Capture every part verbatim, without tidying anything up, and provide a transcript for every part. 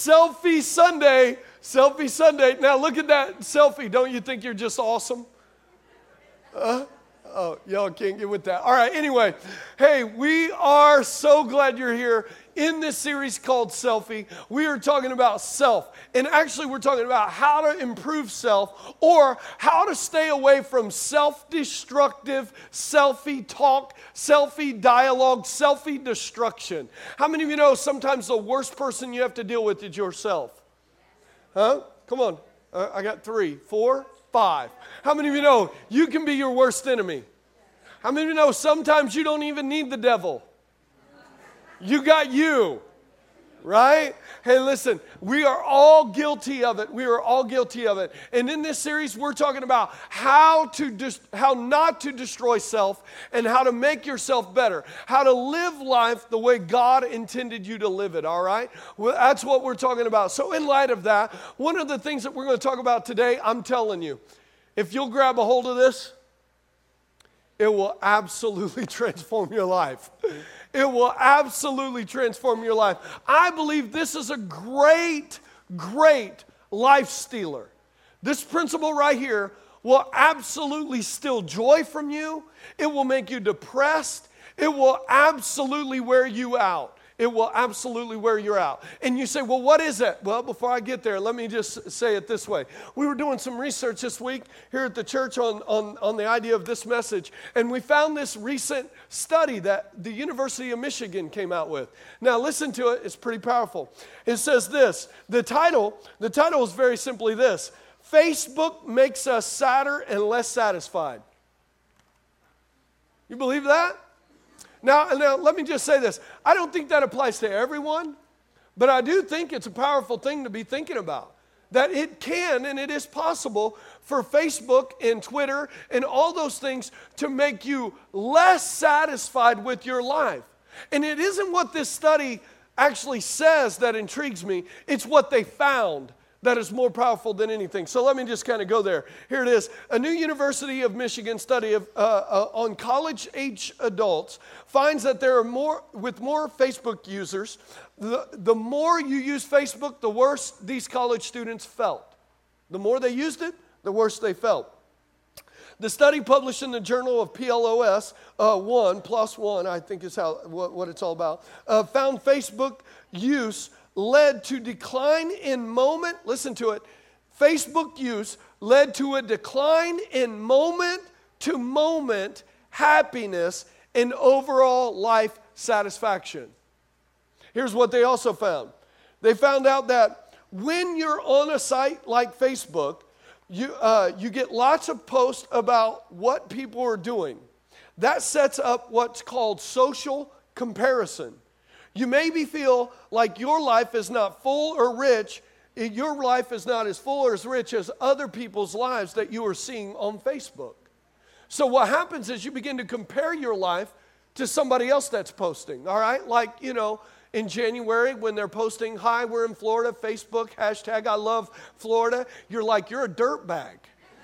Selfie Sunday. Selfie Sunday. Now look at that selfie. Don't you think you're just awesome? Uh, oh, y'all can't get with that. All right, anyway. Hey, we are so glad you're here. In this series called Selfie, we are talking about self. And actually, we're talking about how to improve self or how to stay away from self-destructive, selfie talk, selfie dialogue, selfie destruction. How many of you know sometimes the worst person you have to deal with is yourself? Huh? Come on. Uh, I got three, four, five. How many of you know you can be your worst enemy? How many of you know sometimes you don't even need the devil? You got you, right? Hey, listen, we are all guilty of it. We are all guilty of it. And in this series, we're talking about how to dis- how not to destroy self and how to make yourself better, how to live life the way God intended you to live it, all right? Well, that's what we're talking about. So in light of that, one of the things that we're going to talk about today, I'm telling you, if you'll grab a hold of this, it will absolutely transform your life. It will absolutely transform your life. I believe this is a great, great life stealer. This principle right here will absolutely steal joy from you. It will make you depressed. It will absolutely wear you out. It will absolutely wear you out. And you say, well, what is it? Well, before I get there, let me just say it this way. We were doing some research this week here at the church on, on, on the idea of this message, and we found this recent study that the University of Michigan came out with. Now, listen to it. It's pretty powerful. It says this. The title, the title is very simply this: Facebook makes us sadder and less satisfied. You believe that? Now, now, let me just say this. I don't think that applies to everyone, but I do think it's a powerful thing to be thinking about. That it can and it is possible for Facebook and Twitter and all those things to make you less satisfied with your life. And it isn't what this study actually says that intrigues me. It's what they found that is more powerful than anything. So let me just kind of go there. Here it is. A new University of Michigan study of, uh, uh, on college-age adults finds that there are more, with more Facebook users, the, the more you use Facebook, the worse these college students felt. The more they used it, the worse they felt. The study published in the Journal of P L O S, uh, one, plus one, I think is how what, what it's all about, uh, found Facebook use led to decline in moment, listen to it, Facebook use led to a decline in moment-to-moment happiness and overall life satisfaction. Here's what they also found. They found out that when you're on a site like Facebook, you, uh, you get lots of posts about what people are doing. That sets up what's called social comparison. You maybe feel like your life is not full or rich. Your life is not as full or as rich as other people's lives that you are seeing on Facebook. So what happens is you begin to compare your life to somebody else that's posting, all right? Like, you know, in January when they're posting, hi, we're in Florida, Facebook, hashtag I love Florida, you're like, you're a dirtbag.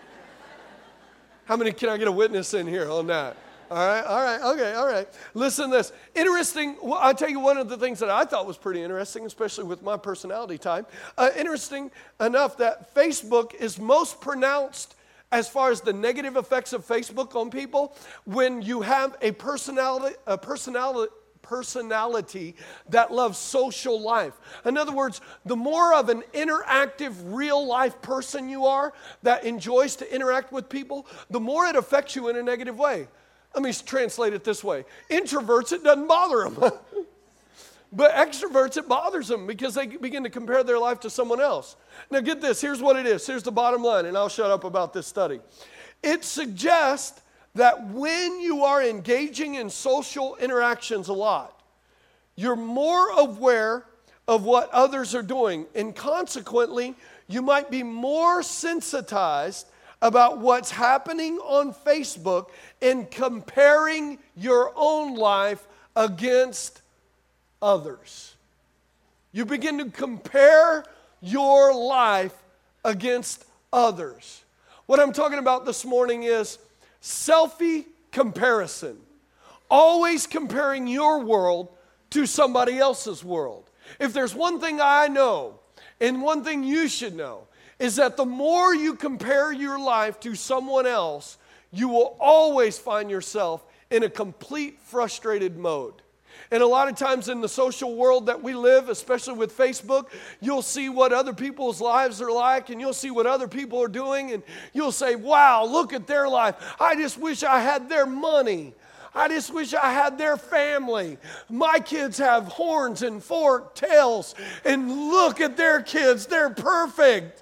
How many can I get a witness in here on that? All right, all right, okay, all right. Listen to this. Interesting, well, I'll tell you one of the things that I thought was pretty interesting, especially with my personality type. Uh, interesting enough that Facebook is most pronounced as far as the negative effects of Facebook on people when you have a personality, a personality, personality that loves social life. In other words, the more of an interactive, real-life person you are that enjoys to interact with people, the more it affects you in a negative way. Let me translate it this way. Introverts, it doesn't bother them. But extroverts, it bothers them because they begin to compare their life to someone else. Now get this, here's what it is. Here's the bottom line, and I'll shut up about this study. It suggests that when you are engaging in social interactions a lot, you're more aware of what others are doing, and consequently, you might be more sensitized about what's happening on Facebook and comparing your own life against others. You begin to compare your life against others. What I'm talking about this morning is selfie comparison. Always comparing your world to somebody else's world. If there's one thing I know, And one thing you should know is that the more you compare your life to someone else, you will always find yourself in a complete frustrated mode. And a lot of times in the social world that we live, especially with Facebook, you'll see what other people's lives are like, and you'll see what other people are doing, and you'll say, wow, look at their life. I just wish I had their money. I just wish I had their family. My kids have horns and forked tails, and look at their kids. They're perfect.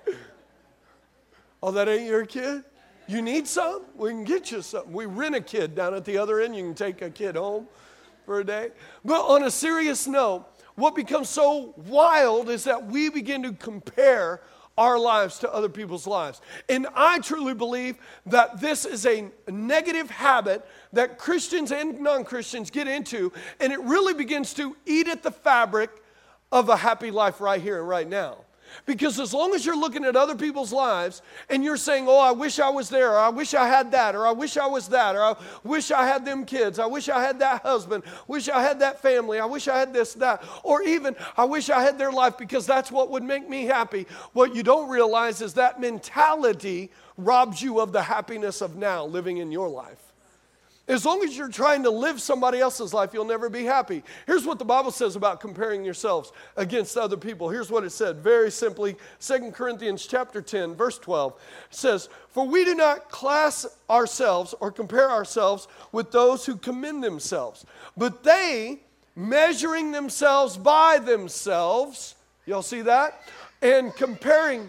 Oh, that ain't your kid? You need some? We can get you some. We rent a kid down at the other end. You can take a kid home for a day. But on a serious note, what becomes so wild is that we begin to compare our lives to other people's lives. And I truly believe that this is a negative habit that Christians and non-Christians get into, and it really begins to eat at the fabric of a happy life right here and right now. Because as long as you're looking at other people's lives and you're saying, oh, I wish I was there, or I wish I had that, or I wish I was that, or I wish I had them kids, I wish I had that husband, wish I had that family, I wish I had this, that, or even I wish I had their life because that's what would make me happy. What you don't realize is that mentality robs you of the happiness of now living in your life. As long as you're trying to live somebody else's life, you'll never be happy. Here's what the Bible says about comparing yourselves against other people. Here's what it said, very simply, Second Corinthians chapter ten, verse twelve. It says, for we do not class ourselves or compare ourselves with those who commend themselves, but they, measuring themselves by themselves, y'all see that? And comparing,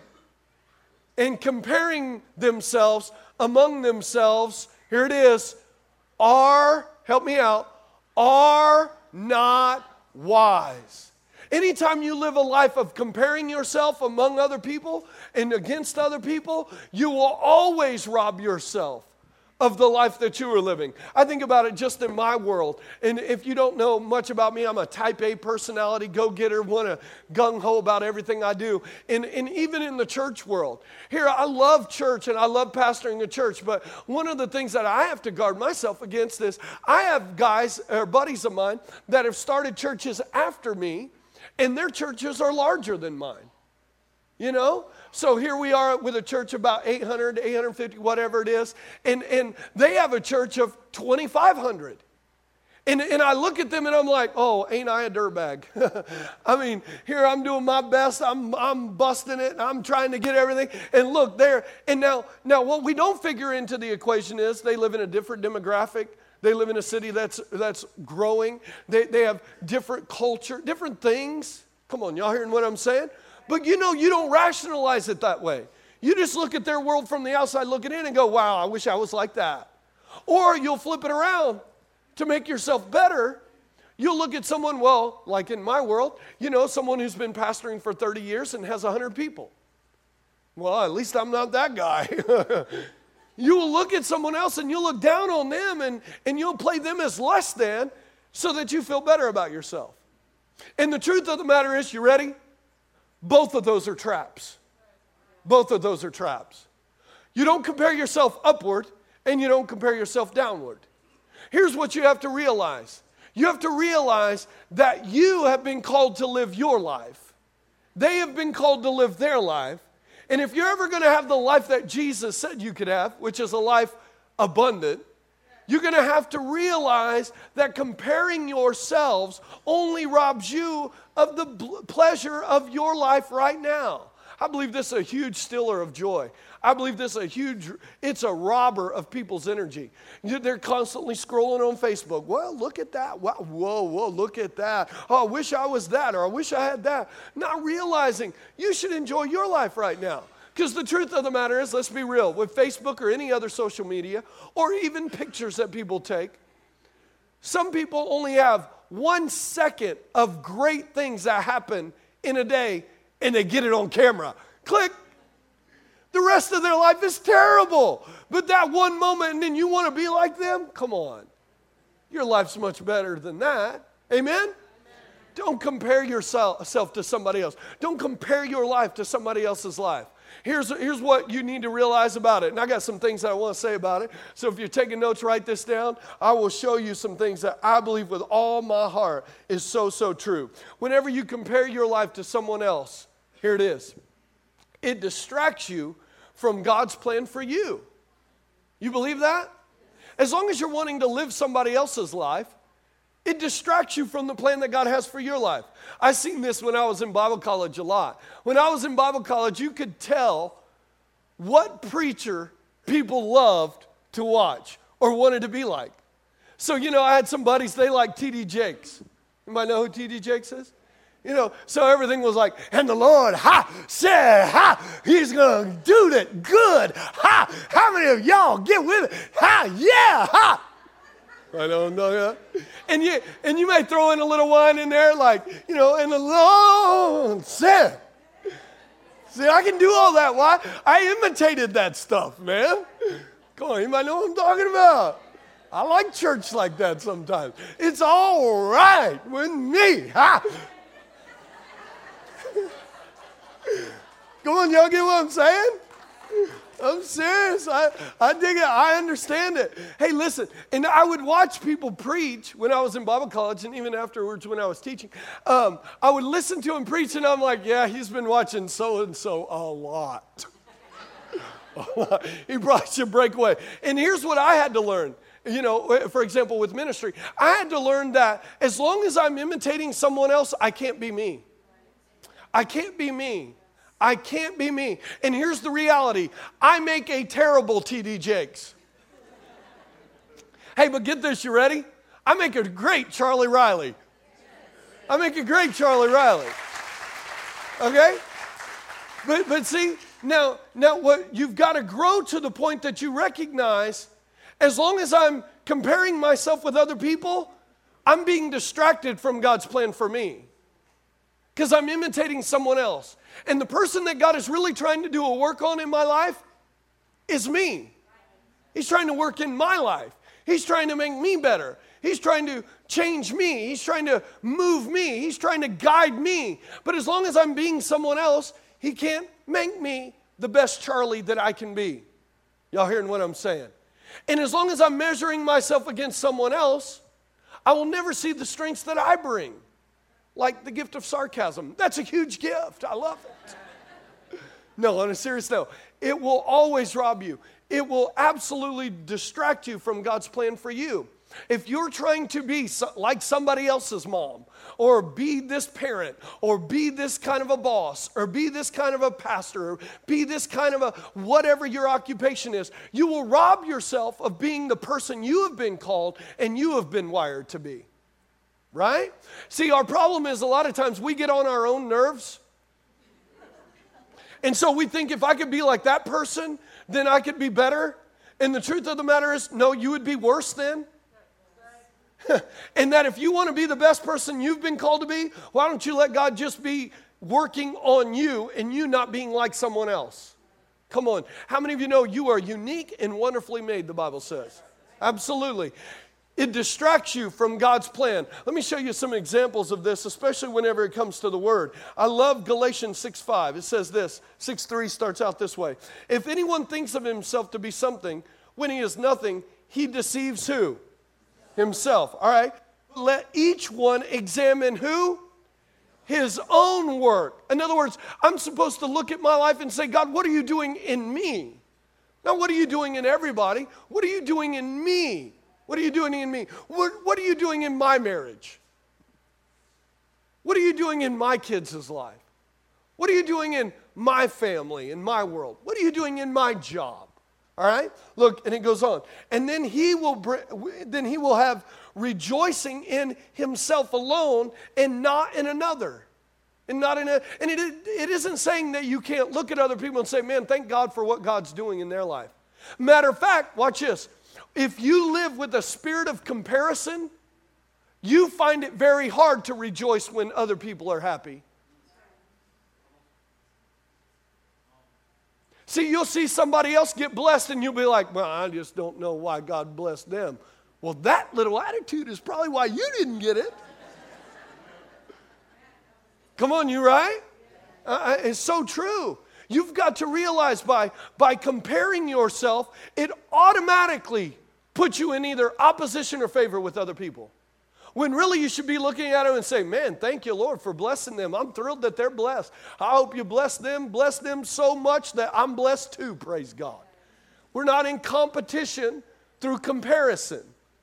and comparing themselves among themselves, here it is, are, help me out, are not wise. Anytime you live a life of comparing yourself among other people and against other people, you will always rob yourself of the life that you are living. I think about it just in my world. And if you don't know much about me, I'm a type A personality, go-getter, want to gung-ho about everything I do. And, and even in the church world. Here, I love church and I love pastoring a church, but one of the things that I have to guard myself against is I have guys or buddies of mine that have started churches after me, and their churches are larger than mine. You know? So here we are with a church about eight hundred, eight hundred fifty, whatever it is. And, and they have a church of twenty-five hundred. And, and I look at them and I'm like, oh, ain't I a dirtbag? I mean, here I'm doing my best. I'm, I'm busting it. I'm trying to get everything. And look there. And now, now what we don't figure into the equation is they live in a different demographic. They live in a city that's, that's growing. They, they have different culture, different things. Come on, y'all hearing what I'm saying? But you know, you don't rationalize it that way. You just look at their world from the outside looking in and go, wow, I wish I was like that. Or you'll flip it around to make yourself better. You'll look at someone, well, like in my world, you know, someone who's been pastoring for thirty years and has one hundred people. Well, at least I'm not that guy. You will look at someone else and you'll look down on them and, and you'll play them as less than so that you feel better about yourself. And the truth of the matter is, you ready? Both of those are traps. Both of those are traps. You don't compare yourself upward and you don't compare yourself downward. Here's what you have to realize. You have to realize that you have been called to live your life. They have been called to live their life. And if you're ever going to have the life that Jesus said you could have, which is a life abundant, you're going to have to realize that comparing yourselves only robs you of the pleasure of your life right now. I believe this is a huge stealer of joy. I believe this is a huge, it's a robber of people's energy. They're constantly scrolling on Facebook. Well, look at that. Wow, whoa, whoa, look at that. Oh, I wish I was that, or I wish I had that. Not realizing you should enjoy your life right now. Because the truth of the matter is, let's be real, with Facebook or any other social media, or even pictures that people take, some people only have one second of great things that happen in a day, and they get it on camera. Click. The rest of their life is terrible. But that one moment, and then you want to be like them? Come on. Your life's much better than that. Amen? Amen. Don't compare yourself to somebody else. Don't compare your life to somebody else's life. Here's, here's what you need to realize about it. And I got some things that I want to say about it. So if you're taking notes, write this down. I will show you some things that I believe with all my heart is so, so true. Whenever you compare your life to someone else, Here it is. It distracts you from God's plan for you. You believe that? As long as you're wanting to live somebody else's life, it distracts you from the plan that God has for your life. I seen this when I was in Bible college a lot. When I was in Bible college, you could tell what preacher people loved to watch or wanted to be like. So, you know, I had some buddies, they liked T D Jakes. Anybody know who T D Jakes is? You know, so everything was like, and the Lord, ha, said, ha, he's going to do that good. Ha, how many of y'all get with it? Ha, yeah, ha. I don't know that. And you, and you may throw in a little wine in there like, you know, and the Lord said. See, I can do all that. Why? I imitated that stuff, man. Come on, anybody know what I'm talking about? I like church like that sometimes. It's all right with me. Ha. Come on, y'all get what I'm saying? I'm serious. I, I dig it. I understand it. Hey, listen, and I would watch people preach when I was in Bible college and even afterwards when I was teaching. Um, I would listen to him preach and I'm like, yeah, he's been watching so-and-so a lot. a lot. He probably should break away. And here's what I had to learn. You know, for example, with ministry, I had to learn that as long as I'm imitating someone else, I can't be me. I can't be me. I can't be me. And here's the reality. I make a terrible T D Jakes. Hey, but get this, you ready? I make a great Charlie Riley. I make a great Charlie Riley. Okay? But but see, now, now what you've got to grow to the point that you recognize, as long as I'm comparing myself with other people, I'm being distracted from God's plan for me. Because I'm imitating someone else. And the person that God is really trying to do a work on in my life is me. He's trying to work in my life. He's trying to make me better. He's trying to change me. He's trying to move me. He's trying to guide me. But as long as I'm being someone else, he can't make me the best Charlie that I can be. Y'all hearing what I'm saying? And as long as I'm measuring myself against someone else, I will never see the strengths that I bring. Like the gift of sarcasm. That's a huge gift. I love it. No, on a serious note, it will always rob you. It will absolutely distract you from God's plan for you. If you're trying to be so, like somebody else's mom, or be this parent, or be this kind of a boss, or be this kind of a pastor, or be this kind of a whatever your occupation is, you will rob yourself of being the person you have been called and you have been wired to be. Right? See, our problem is a lot of times we get on our own nerves. And so we think if I could be like that person, then I could be better. And the truth of the matter is, no, you would be worse then. And that if you want to be the best person you've been called to be, why don't you let God just be working on you and you not being like someone else? Come on. How many of you know you are unique and wonderfully made, the Bible says? Absolutely. It distracts you from God's plan. Let me show you some examples of this, especially whenever it comes to the Word. I love Galatians six five. It says this. six three starts out this way. If anyone thinks of himself to be something when he is nothing, he deceives who? Himself. All right. Let each one examine who? His own work. In other words, I'm supposed to look at my life and say, God, what are you doing in me? Not what are you doing in everybody? What are you doing in me? What are you doing in me? What, what are you doing in my marriage? What are you doing in my kids' life? What are you doing in my family, in my world? What are you doing in my job? All right? Look, and it goes on. And then he will bring, then he will have rejoicing in himself alone and not in another. And not in a, and it, it isn't saying that you can't look at other people and say, man, thank God for what God's doing in their life. Matter of fact, watch this. If you live with a spirit of comparison, you find it very hard to rejoice when other people are happy. See, you'll see somebody else get blessed and you'll be like, well, I just don't know why God blessed them. Well, that little attitude is probably why you didn't get it. Come on, you right? Uh, it's so true. You've got to realize by, by comparing yourself, it automatically puts you in either opposition or favor with other people. When really you should be looking at them and saying, man, thank you, Lord, for blessing them. I'm thrilled that they're blessed. I hope you bless them, bless them so much that I'm blessed too, praise God. We're not in competition through comparison.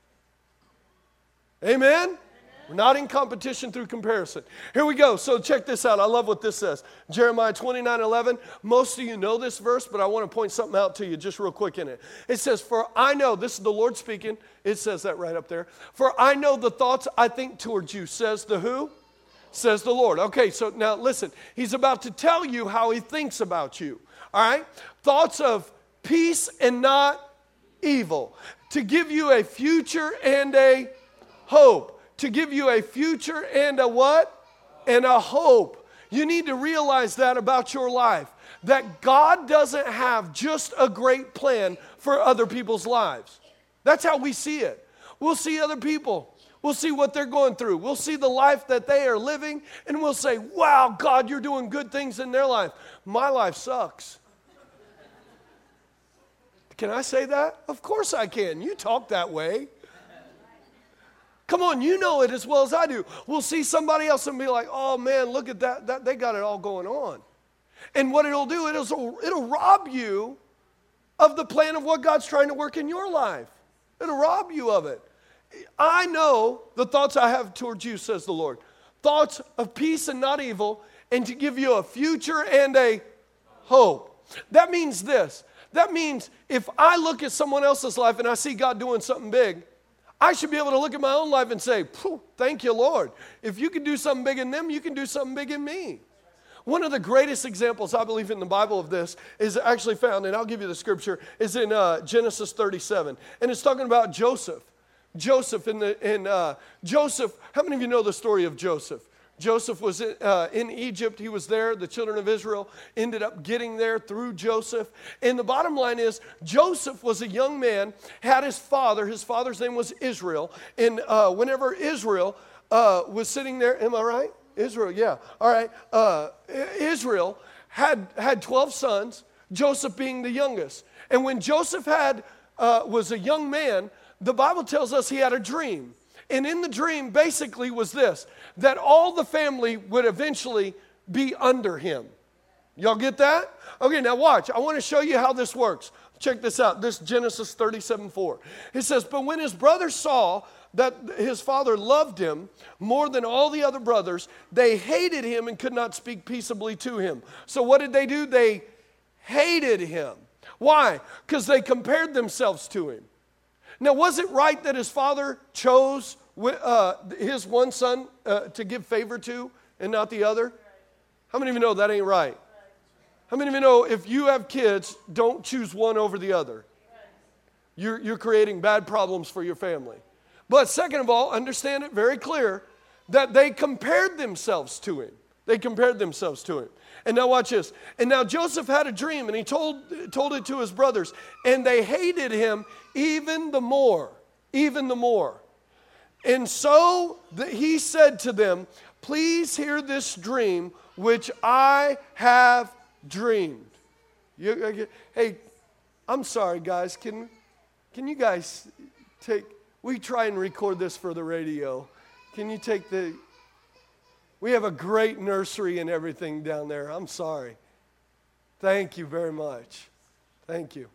Amen? We're not in competition through comparison. Here we go. So check this out. I love what this says. Jeremiah twenty-nine eleven. Most of you know this verse, but I want to point something out to you just real quick in it. It says, for I know, this is the Lord speaking. It says that right up there. For I know the thoughts I think towards you, says the who? Says the Lord. Okay, so now listen. He's about to tell you how he thinks about you. All right? Thoughts of peace and not evil. To give you a future and a hope. To give you a future and a what? And a hope. You need to realize that about your life. That God doesn't have just a great plan for other people's lives. That's how we see it. We'll see other people. We'll see what they're going through. We'll see the life that they are living, and we'll say, wow, God, you're doing good things in their life. My life sucks. Can I say that? Of course I can. You talk that way. Come on, you know it as well as I do. We'll see somebody else and be like, oh man, look at that. that they got it all going on. And what it'll do, it'll, it'll rob you of the plan of what God's trying to work in your life. It'll rob you of it. I know the thoughts I have towards you, says the Lord. Thoughts of peace and not evil, and to give you a future and a hope. That means this. That means if I look at someone else's life and I see God doing something big, I should be able to look at my own life and say, thank you, Lord. If you can do something big in them, you can do something big in me. One of the greatest examples, I believe, in the Bible of this is actually found, and I'll give you the scripture, is in uh, Genesis thirty-seven. And it's talking about Joseph. Joseph in the in uh, Joseph. How many of you know the story of Joseph? Joseph was in, uh, in Egypt. He was there. The children of Israel ended up getting there through Joseph. And the bottom line is, Joseph was a young man, had his father. His father's name was Israel. And uh, whenever Israel uh, was sitting there, am I right? Israel, yeah. All right. Uh, Israel had, had twelve sons, Joseph being the youngest. And when Joseph had uh, was a young man, the Bible tells us he had a dream. And in the dream basically was this, that all the family would eventually be under him. Y'all get that? Okay, now watch. I want to show you how this works. Check this out. This is Genesis thirty-seven four. It says, but when his brothers saw that his father loved him more than all the other brothers, they hated him and could not speak peaceably to him. So what did they do? They hated him. Why? Because they compared themselves to him. Now, was it right that his father chose uh, his one son uh, to give favor to and not the other? How many of you know that ain't right? How many of you know if you have kids, don't choose one over the other? You're, you're creating bad problems for your family. But second of all, understand it very clear that they compared themselves to him. They compared themselves to him. And now watch this. And now Joseph had a dream, and he told, told it to his brothers, and they hated him even the more, even the more. And so the, he said to them, please hear this dream which I have dreamed. You, hey, I'm sorry, guys. Can, can you guys take, we try and record this for the radio. Can you take the... We have a great nursery and everything down there. I'm sorry. Thank you very much. Thank you.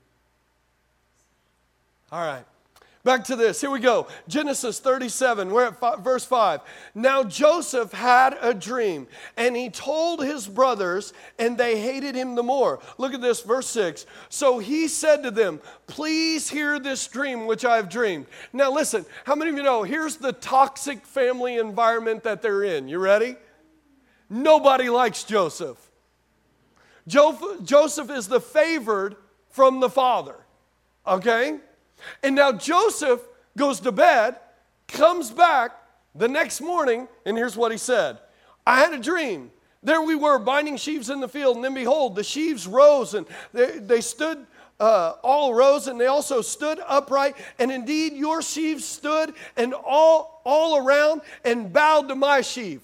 All right. Back to this. Here we go. Genesis thirty-seven. We're at five, verse five. Now Joseph had a dream, and he told his brothers, and they hated him the more. Look at this, verse six. So he said to them, please hear this dream which I have dreamed. Now listen, how many of you know, here's the toxic family environment that they're in. You ready? Nobody likes Joseph. Jo- Joseph is the favored from the father. Okay? And now Joseph goes to bed, comes back the next morning, and here's what he said. I had a dream. There we were binding sheaves in the field, and then behold, the sheaves rose, and they, they stood, uh, all rose, and they also stood upright. And indeed, your sheaves stood and all, all around and bowed to my sheaf.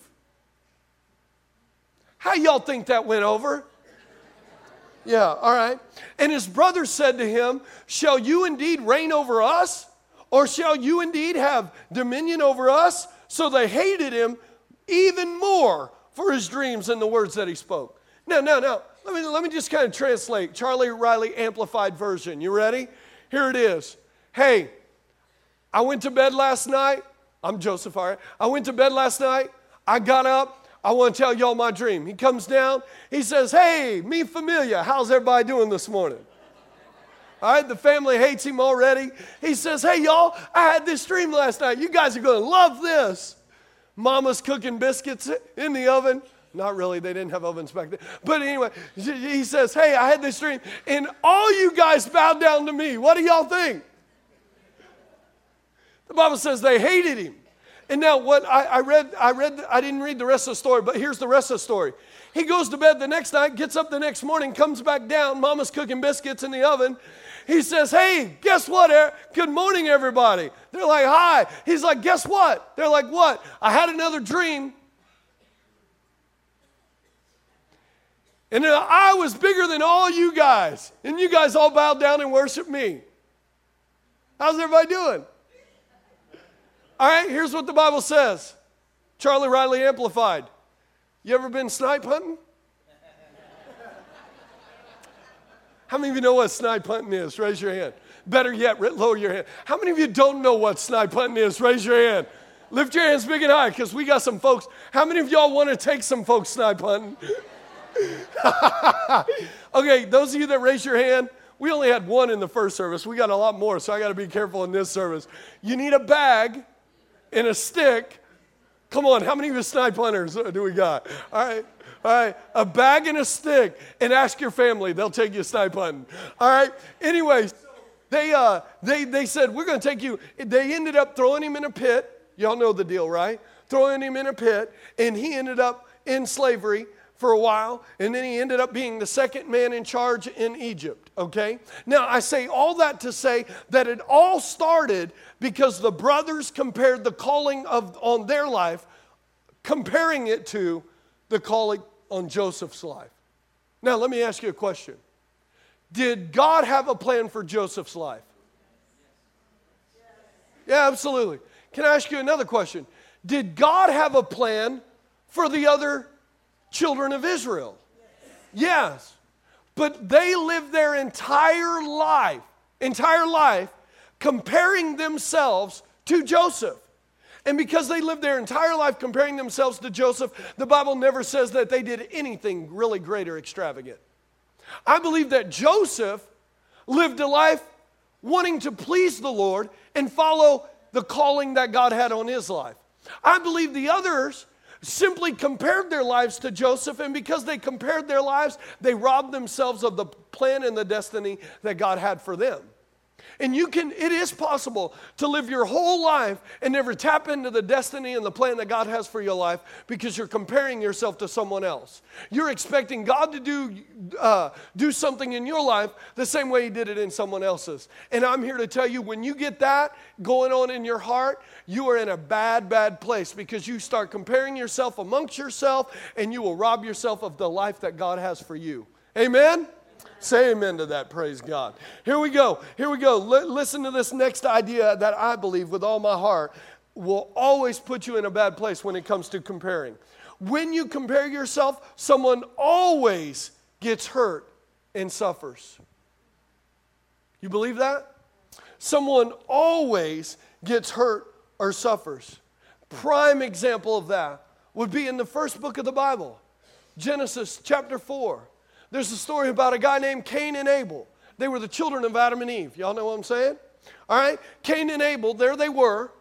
How y'all think that went over? Yeah, all right. And his brother said to him, shall you indeed reign over us? Or shall you indeed have dominion over us? So they hated him even more for his dreams and the words that he spoke. Now, now, now, let me, let me just kind of translate. Charlie Riley Amplified Version. You ready? Here it is. Hey, I went to bed last night. I'm Joseph, all right. I went to bed last night. I got up. I want to tell y'all my dream. He comes down. He says, hey, mi familia, how's everybody doing this morning? All right, the family hates him already. He says, hey, y'all, I had this dream last night. You guys are going to love this. Mama's cooking biscuits in the oven. Not really, they didn't have ovens back then. But anyway, he says, hey, I had this dream, and all you guys bowed down to me. What do y'all think? The Bible says they hated him. And now what I, I read, I read, I didn't read the rest of the story, but here's the rest of the story. He goes to bed the next night, gets up the next morning, comes back down. Mama's cooking biscuits in the oven. He says, hey, guess what? Good morning, everybody. They're like, hi. He's like, guess what? They're like, what? I had another dream. And I was bigger than all you guys. And you guys all bowed down and worshiped me. How's everybody doing? All right, here's what the Bible says. Charlie Riley Amplified. You ever been snipe hunting? How many of you know what snipe hunting is? Raise your hand. Better yet, lower your hand. How many of you don't know what snipe hunting is? Raise your hand. Lift your hands big and high because we got some folks. How many of y'all want to take some folks snipe hunting? Okay, those of you that raise your hand, we only had one in the first service. We got a lot more, so I got to be careful in this service. You need a bag and a stick. Come on, how many of you snipe hunters do we got? All right, all right, a bag and a stick, and ask your family. They'll take you snipe hunting. All right, anyways, they, uh, they, they said, we're going to take you. They ended up throwing him in a pit. Y'all know the deal, right? Throwing him in a pit, and he ended up in slavery for a while, and then he ended up being the second man in charge in Egypt, okay? Now, I say all that to say that it all started because the brothers compared the calling of on their life, comparing it to the calling on Joseph's life. Now, let me ask you a question. Did God have a plan for Joseph's life? Yeah, absolutely. Can I ask you another question? Did God have a plan for the other children of Israel? Yes. But they lived their entire life, entire life, comparing themselves to Joseph. And because they lived their entire life comparing themselves to Joseph, the Bible never says that they did anything really great or extravagant. I believe that Joseph lived a life wanting to please the Lord and follow the calling that God had on his life. I believe the others simply compared their lives to Joseph, and because they compared their lives, they robbed themselves of the plan and the destiny that God had for them. And you can, it is possible to live your whole life and never tap into the destiny and the plan that God has for your life because you're comparing yourself to someone else. You're expecting God to do, uh, do something in your life the same way he did it in someone else's. And I'm here to tell you, when you get that going on in your heart, you are in a bad, bad place because you start comparing yourself amongst yourself and you will rob yourself of the life that God has for you. Amen? Say amen to that, praise God. Here we go, here we go. L- listen to this next idea that I believe with all my heart will always put you in a bad place when it comes to comparing. When you compare yourself, someone always gets hurt and suffers. You believe that? Someone always gets hurt or suffers. Prime example of that would be in the first book of the Bible, Genesis chapter four. There's a story about a guy named Cain and Abel. They were the children of Adam and Eve. Y'all know what I'm saying? All right? Cain and Abel, there they were.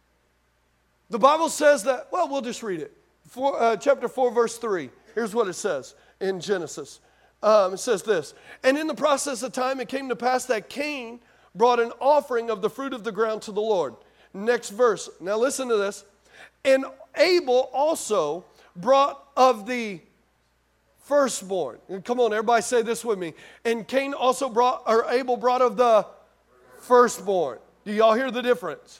The Bible says that, well, we'll just read it. Four, uh, chapter four, verse three. Here's what it says in Genesis. Um, it says this, and in the process of time, it came to pass that Cain brought an offering of the fruit of the ground to the Lord. Next verse. Now listen to this. And Abel also brought of the firstborn. And come on, everybody say this with me. And Cain also brought, or Abel brought of the firstborn. Do y'all hear the difference?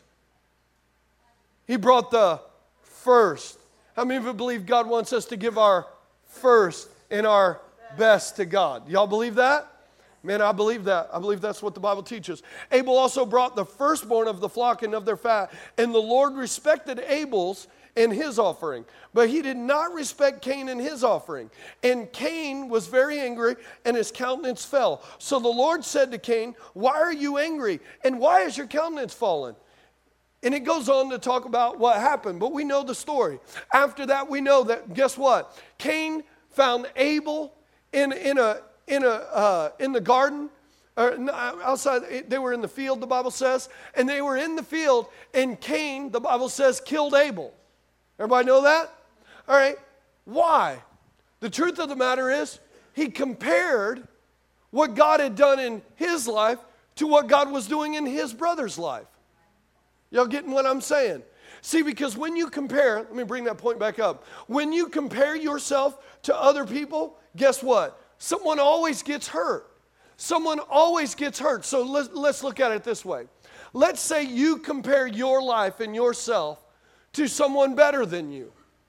He brought the first. How many of you believe God wants us to give our first and our best to God? Y'all believe that? Man, I believe that. I believe that's what the Bible teaches. Abel also brought the firstborn of the flock and of their fat, and the Lord respected Abel's and his offering, but he did not respect Cain and his offering. And Cain was very angry, and his countenance fell. So the Lord said to Cain, why are you angry, and why is your countenance fallen? And it goes on to talk about what happened, but we know the story. After that, we know that, guess what? Cain found Abel in, in, a, in, a, uh, in the garden, or outside, they were in the field, the Bible says, and they were in the field, and Cain, the Bible says, killed Abel. Everybody know that? All right. Why? The truth of the matter is, he compared what God had done in his life to what God was doing in his brother's life. Y'all getting what I'm saying? See, because when you compare, let me bring that point back up. When you compare yourself to other people, guess what? Someone always gets hurt. Someone always gets hurt. So let's, let's look at it this way. Let's say you compare your life and yourself to someone better than you.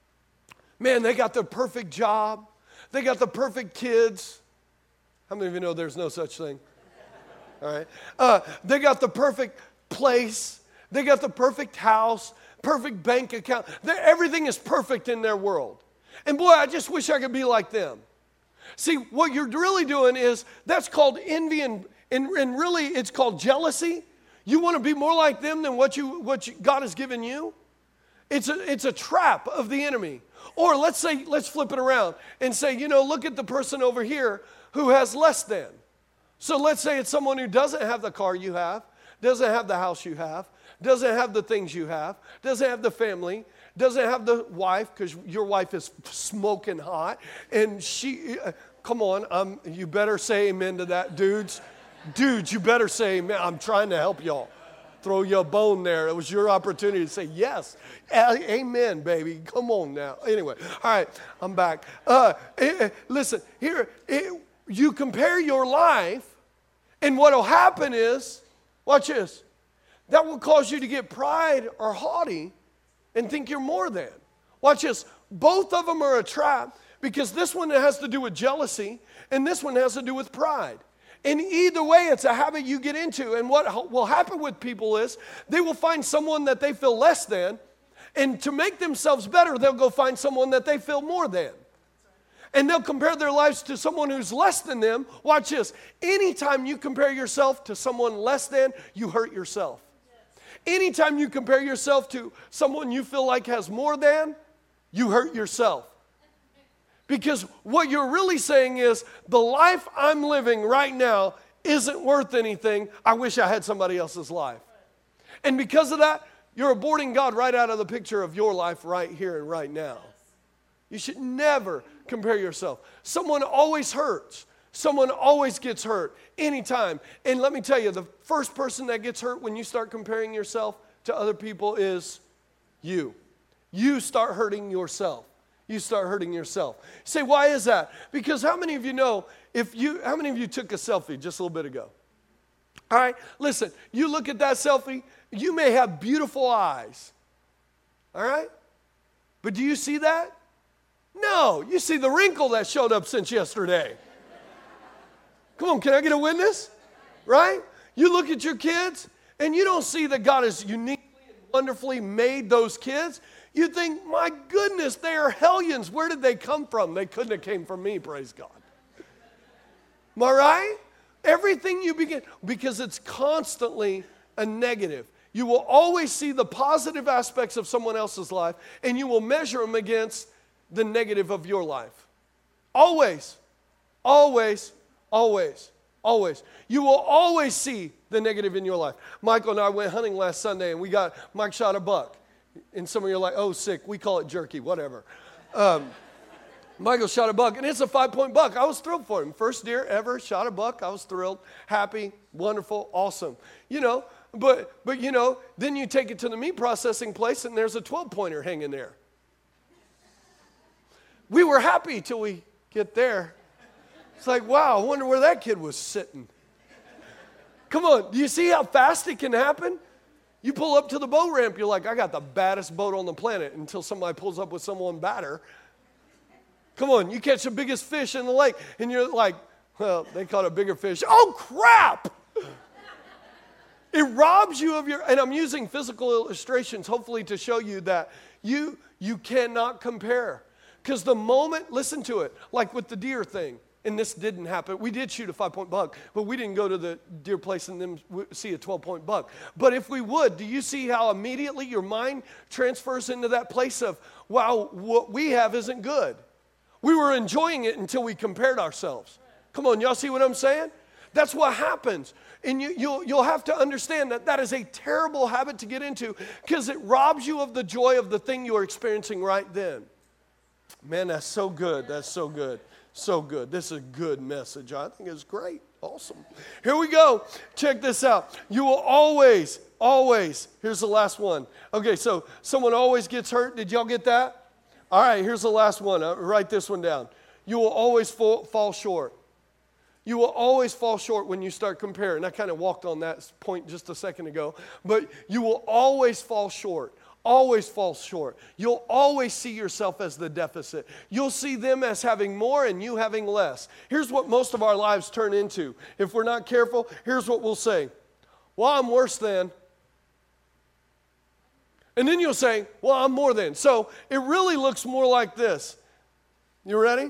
Man, they got the perfect job. They got the perfect kids. How many of you know there's no such thing? All right. Uh, they got the perfect place. They got the perfect house, perfect bank account. They're, everything is perfect in their world. And boy, I just wish I could be like them. See, what you're really doing is, that's called envy, and, and, and really it's called jealousy. You want to be more like them than what, you, what you, God has given you? It's a, it's a trap of the enemy. Or let's say, let's flip it around and say, you know, look at the person over here who has less than. So let's say it's someone who doesn't have the car you have, doesn't have the house you have, doesn't have the things you have, doesn't have the family, doesn't have the wife, because your wife is smoking hot, and she, uh, come on, um, you better say amen to that, dudes. Dudes, you better say amen. I'm trying to help y'all. Throw you a bone there. It was your opportunity to say yes. Amen, baby. Come on now. Anyway, all right, I'm back. Uh, eh, listen, here, eh, you compare your life, and what will happen is, watch this, that will cause you to get pride or haughty and think you're more than. Watch this. Both of them are a trap, because this one has to do with jealousy, and this one has to do with pride. And either way, it's a habit you get into. And what will happen with people is, they will find someone that they feel less than, and to make themselves better, they'll go find someone that they feel more than. And they'll compare their lives to someone who's less than them. Watch this. Anytime you compare yourself to someone less than, you hurt yourself. Anytime you compare yourself to someone you feel like has more than, you hurt yourself. Because what you're really saying is, the life I'm living right now isn't worth anything. I wish I had somebody else's life. And because of that, you're aborting God right out of the picture of your life right here and right now. You should never compare yourself. Someone always hurts. Someone always gets hurt anytime. And let me tell you, the first person that gets hurt when you start comparing yourself to other people is you. You start hurting yourself. You start hurting yourself. You say, why is that? Because how many of you know, if you, how many of you took a selfie just a little bit ago? All right, listen, you look at that selfie, you may have beautiful eyes. All right? But do you see that? No, you see the wrinkle that showed up since yesterday. Come on, can I get a witness? Right? You look at your kids, and you don't see that God has uniquely and wonderfully made those kids. You think, my goodness, they are hellions. Where did they come from? They couldn't have came from me, praise God. Am I right? Everything you begin, because it's constantly a negative. You will always see the positive aspects of someone else's life, and you will measure them against the negative of your life. Always, always, always, always. You will always see the negative in your life. Michael and I went hunting last Sunday, and we got, Mike shot a buck. And some of you are like, oh, sick, we call it jerky, whatever. Um, Michael shot a buck, and it's a five-point buck. I was thrilled for him. First deer ever, shot a buck. I was thrilled, happy, wonderful, awesome. You know, but, but you know, then you take it to the meat processing place, and there's a twelve-pointer hanging there. We were happy till we get there. It's like, wow, I wonder where that kid was sitting. Come on, do you see how fast it can happen? You pull up to the boat ramp, you're like, I got the baddest boat on the planet, until somebody pulls up with someone badder. Come on, you catch the biggest fish in the lake, and you're like, Well, they caught a bigger fish. Oh, crap! It robs you of your, and I'm using physical illustrations hopefully to show you that you, you cannot compare. Because the moment, listen to it, like with the deer thing, and this didn't happen. We did shoot a five-point buck, but we didn't go to the deer place and then see a twelve-point buck. But if we would, do you see how immediately your mind transfers into that place of, wow, what we have isn't good. We were enjoying it until we compared ourselves. Come on, y'all see what I'm saying? That's what happens. And you, you'll, you'll have to understand that that is a terrible habit to get into because it robs you of the joy of the thing you are experiencing right then. Man, that's so good. That's so good. So good. This is a good message. I think it's great. Awesome. Here we go. Check this out. You will always, always, here's the last one. Okay, so someone always gets hurt. Did y'all get that? All right, here's the last one. I'll write this one down. You will always fall, fall short. You will always fall short when you start comparing. I kind of walked on that point just a second ago. But you will always fall short. Always fall short. You'll always see yourself as the deficit. You'll see them as having more and you having less. Here's what most of our lives turn into. If we're not careful, here's what we'll say. Well, I'm worse than. And then you'll say, well, I'm more than. So it really looks more like this. You ready?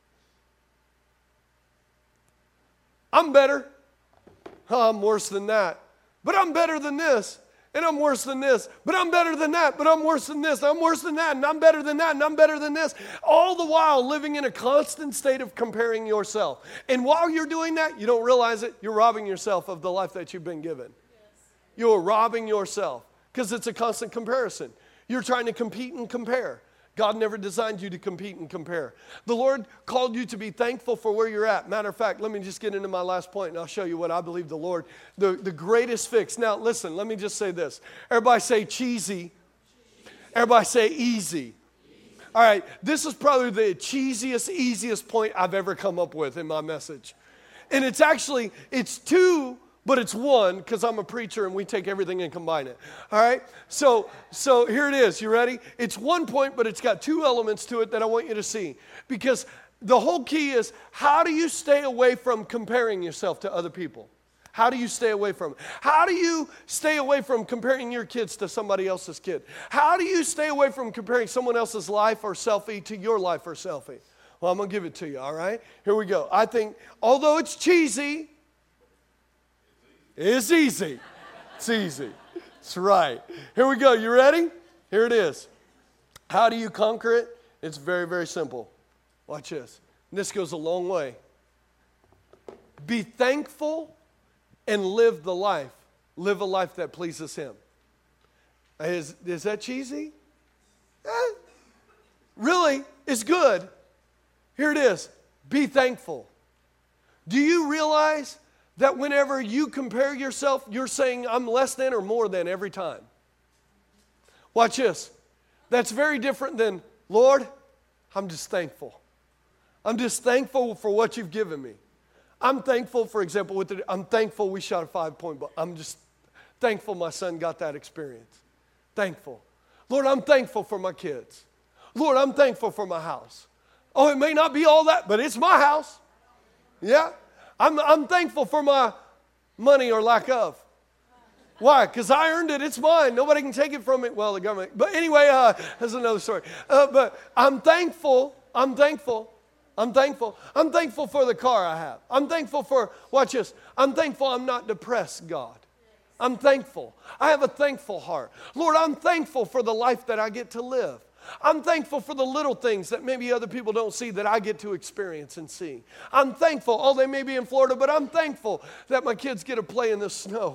I'm better. Oh, I'm worse than that. But I'm better than this. And I'm worse than this, but I'm better than that, but I'm worse than this, I'm worse than that, and I'm better than that, and I'm better than this. All the while living in a constant state of comparing yourself. And while you're doing that, you don't realize it, you're robbing yourself of the life that you've been given. Yes. You're robbing yourself because it's a constant comparison. You're trying to compete and compare. God never designed you to compete and compare. The Lord called you to be thankful for where you're at. Matter of fact, let me just get into my last point, and I'll show you what I believe the Lord, the, the greatest fix. Now, listen, let me just say this. Everybody say cheesy. Everybody say easy. All right, this is probably the cheesiest, easiest point I've ever come up with in my message. And it's actually, it's two, but it's one because I'm a preacher and we take everything and combine it. All right? So, so here it is. You ready? It's one point, but it's got two elements to it that I want you to see. Because the whole key is, how do you stay away from comparing yourself to other people? How do you stay away from it? How do you stay away from comparing your kids to somebody else's kid? How do you stay away from comparing someone else's life or selfie to your life or selfie? Well, I'm going to give it to you, all right? Here we go. I think, although it's cheesy, it's easy. It's easy. It's right. Here we go. You ready? Here it is. How do you conquer it? It's very, very simple. Watch this. And this goes a long way. Be thankful and live the life. Live a life that pleases Him. Is, is that cheesy? Eh, really, it's good. Here it is. Be thankful. Do you realize that whenever you compare yourself, you're saying I'm less than or more than every time? Watch this. That's very different than, Lord, I'm just thankful. I'm just thankful for what you've given me. I'm thankful, for example, with the, I'm thankful we shot a five-point ball. I'm just thankful my son got that experience. Thankful. Lord, I'm thankful for my kids. Lord, I'm thankful for my house. Oh, it may not be all that, but it's my house. Yeah. I'm, I'm thankful for my money or lack of. Why? Because I earned it. It's mine. Nobody can take it from me. Well, the government. But anyway, uh, that's another story. Uh, but I'm thankful. I'm thankful. I'm thankful. I'm thankful for the car I have. I'm thankful for, watch this. I'm thankful I'm not depressed, God. I'm thankful. I have a thankful heart. Lord, I'm thankful for the life that I get to live. I'm thankful for the little things that maybe other people don't see that I get to experience and see. I'm thankful, oh, they may be in Florida, but I'm thankful that my kids get to play in the snow.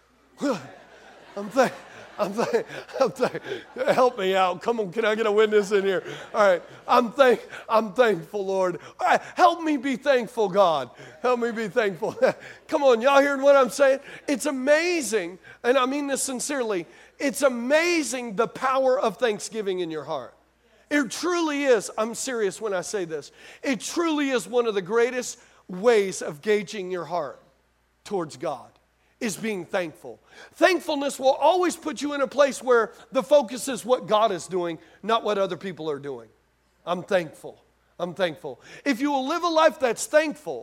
I'm thankful. I'm thank, I'm thank, help me out. Come on, can I get a witness in here? All right, I'm thank, I'm thankful, Lord. All right, help me be thankful, God. Help me be thankful. Come on, y'all hearing what I'm saying? It's amazing, and I mean this sincerely. It's amazing the power of thanksgiving in your heart. It truly is. I'm serious when I say this. It truly is one of the greatest ways of gauging your heart towards God. Is being thankful. Thankfulness will always put you in a place where the focus is what God is doing, not what other people are doing. I'm thankful. I'm thankful. If you will live a life that's thankful,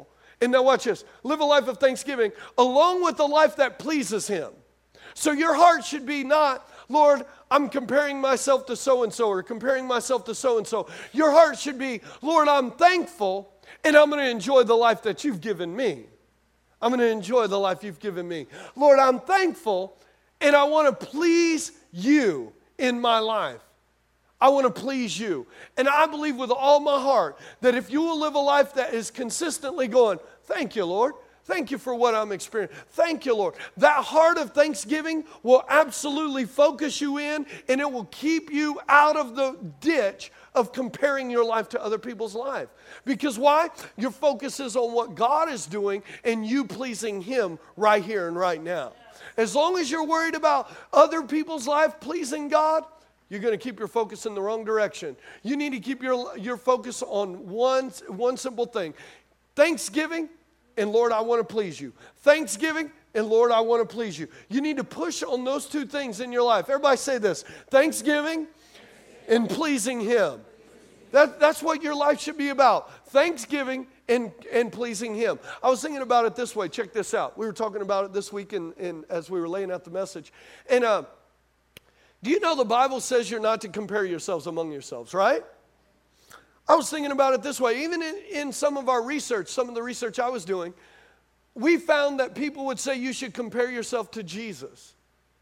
And now watch this. Live a life of thanksgiving along with a life that pleases him. So your heart should be not, Lord, I'm comparing myself to so-and-so or comparing myself to so-and-so. Your heart should be, Lord, I'm thankful and I'm going to enjoy the life that you've given me. I'm going to enjoy the life you've given me. Lord, I'm thankful and I want to please you in my life. I want to please you. And I believe with all my heart that if you will live a life that is consistently going, thank you, Lord. Thank you for what I'm experiencing. Thank you, Lord. That heart of thanksgiving will absolutely focus you in, and it will keep you out of the ditch of comparing your life to other people's life. Because why? Your focus is on what God is doing and you pleasing him right here and right now. As long as you're worried about other people's life pleasing God, you're going to keep your focus in the wrong direction. You need to keep your, your focus on one, one simple thing. Thanksgiving. And Lord, I want to please you. Thanksgiving, and Lord, I want to please you. You need to push on those two things in your life. Everybody say this. Thanksgiving and pleasing him. That, that's what your life should be about. Thanksgiving and, and pleasing him. I was thinking about it this way. Check this out. We were talking about it this week in, in, as we were laying out the message. And uh, do you know the Bible says you're not to compare yourselves among yourselves, right? I was thinking about it this way. Even in, in some of our research, some of the research I was doing, we found that people would say you should compare yourself to Jesus.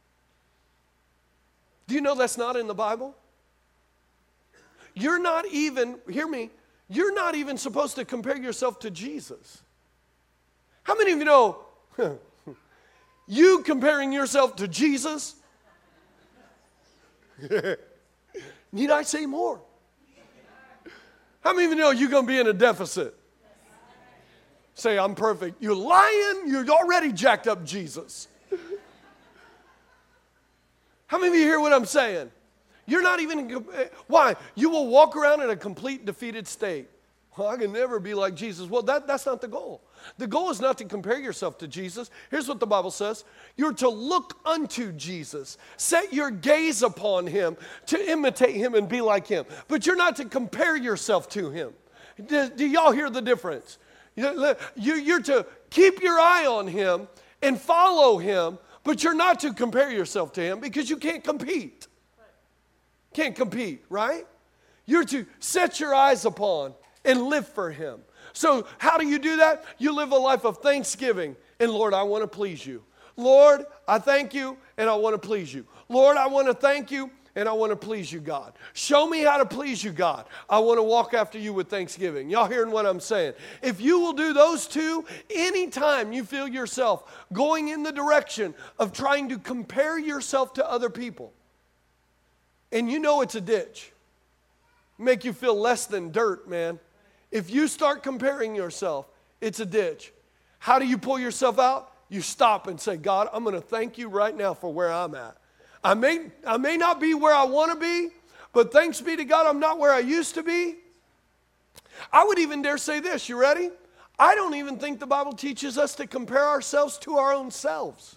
Do you know that's not in the Bible? You're not even, hear me, you're not even supposed to compare yourself to Jesus. How many of you know, you comparing yourself to Jesus? Need I say more? How many of you know you're going to be in a deficit? Say, I'm perfect. You're lying. You're already jacked up Jesus. How many of you hear what I'm saying? You're not even, why? You will walk around in a complete defeated state. Well, I can never be like Jesus. Well, that, that's not the goal. The goal is not to compare yourself to Jesus. Here's what the Bible says. You're to look unto Jesus. Set your gaze upon him to imitate him and be like him. But you're not to compare yourself to him. Do, do y'all hear the difference? You, you're to keep your eye on him and follow him, but you're not to compare yourself to him because you can't compete. Can't compete, right? You're to set your eyes upon and live for him. So how do you do that? You live a life of thanksgiving. And Lord, I want to please you. Lord, I thank you and I want to please you. Lord, I want to thank you and I want to please you, God. Show me how to please you, God. I want to walk after you with thanksgiving. Y'all hearing what I'm saying? If you will do those two, anytime you feel yourself going in the direction of trying to compare yourself to other people, and you know it's a ditch, make you feel less than dirt, man. If you start comparing yourself, it's a ditch. How do you pull yourself out? You stop and say, God, I'm going to thank you right now for where I'm at. I may, I may not be where I want to be, but thanks be to God, I'm not where I used to be. I would even dare say this. You ready? I don't even think the Bible teaches us to compare ourselves to our own selves.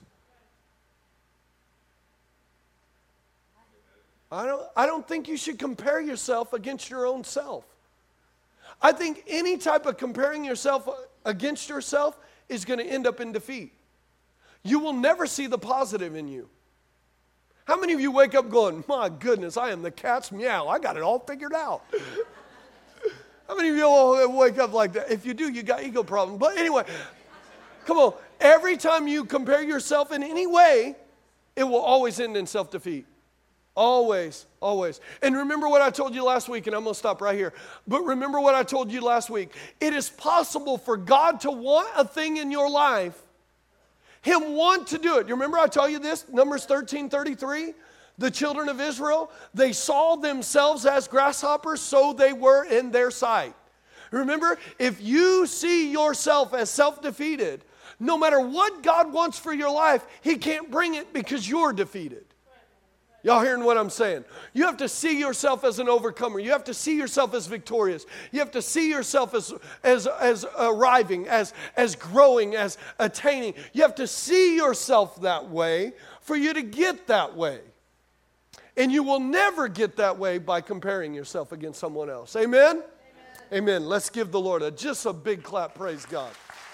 I don't, I don't think you should compare yourself against your own self. I think any type of comparing yourself against yourself is going to end up in defeat. You will never see the positive in you. How many of you wake up going, my goodness, I am the cat's meow. I got it all figured out. How many of you all wake up like that? If you do, you got ego problems. But anyway, come on. Every time you compare yourself in any way, it will always end in self-defeat. Always, always. And remember what I told you last week, and I'm going to stop right here. But remember what I told you last week. It is possible for God to want a thing in your life, him want to do it. You remember I told you this, Numbers thirteen thirty-three? The children of Israel, they saw themselves as grasshoppers, so they were in their sight. Remember, if you see yourself as self-defeated, no matter what God wants for your life, he can't bring it because you're defeated. Y'all hearing what I'm saying? You have to see yourself as an overcomer. You have to see yourself as victorious. You have to see yourself as, as, as arriving, as, as growing, as attaining. You have to see yourself that way for you to get that way. And you will never get that way by comparing yourself against someone else. Amen? Amen. Amen. Let's give the Lord a, just a big clap. Praise God.